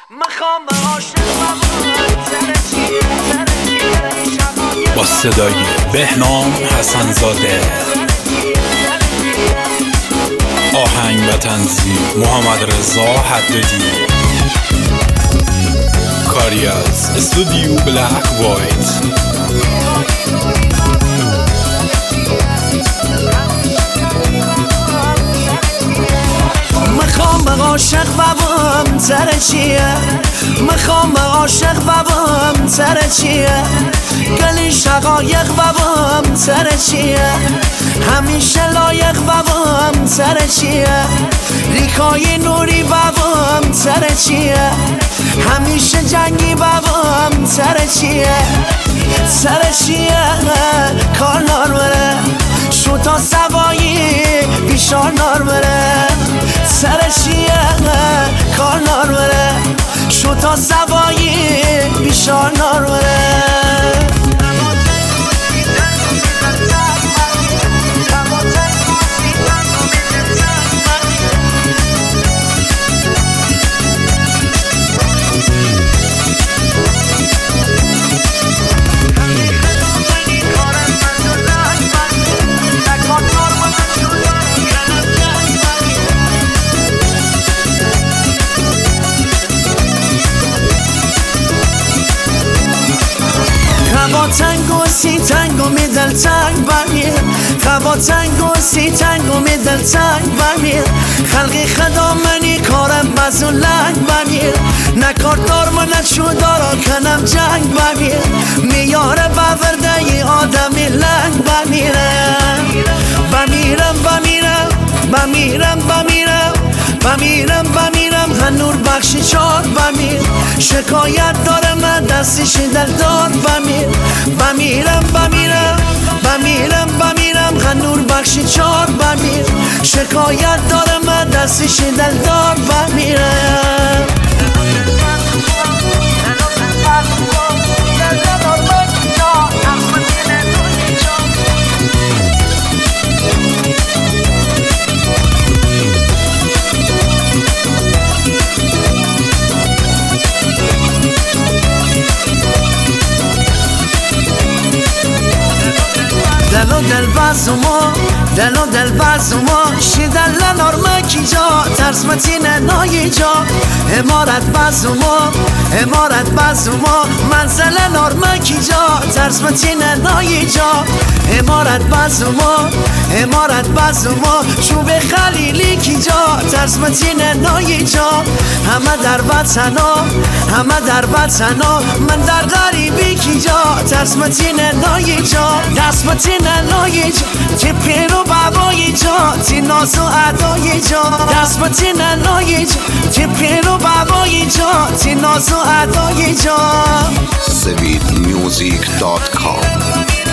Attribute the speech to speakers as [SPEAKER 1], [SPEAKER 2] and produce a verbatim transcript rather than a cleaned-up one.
[SPEAKER 1] با صدای بهنام حسن‌زاده، آهنگ و تنظیم محمد رضا حدادی، کاری از استودیو بلک وایت.
[SPEAKER 2] میخوام عاشق بابم سر چیه، میخوام عاشق بابم سر چیه، گلی شقایق بابم سر چیه، همیشه لایق بابم سر چیه، ریکای نوری بابم سر چیه، همیشه جنگی بابم سر چیه، سر چیه کار نار بره شو تا سوایی بیشار نار بره، سر چیه کار نار بره شو تا سوایی بیشار نار بره. خوا تنگ و سی تنگ و می دل تنگ برمیر، خوا تنگ و سی تنگ و می دل تنگ برمیر، خلقی خدا منی کارم بزو لنگ برمیر، نکار دار من چو دارا کنم جنگ برمیر، میاره باورده ی آدمی لنگ برمیرم بمیرم بمیرم بمیرم بمیرم بمیرم بمیرم هنور بخشی چار بمیر، شکایت داره من دستش دل دار بمیر، بمیرم بمیرم بمیرم بمیرم هنور بخشی چار بمیر، شکایت داره من دستش دل دار بمیرم. دلو دل بازومو دلو دل بازومو شیدل نرمه کی جا ترس متینه نایی جا، امارت بازومو امارت بازومو منزل نرمه کی جا ترس متینه نایی جا، امارت بازومو امارت بازومو چوب خلیلی کی جا ترس متینه نایی جا، همه در وطنو همه در وطنو من در غریبی کی جا ترس متینه نایی جا، دست متینه نایی جا تی پیرو بابایی جا تی ناز و عدایی جا، دست متینه نایی جا تی پیرو بابایی جا تی ناز و عدایی جا.
[SPEAKER 3] سوید میوزیک دات کام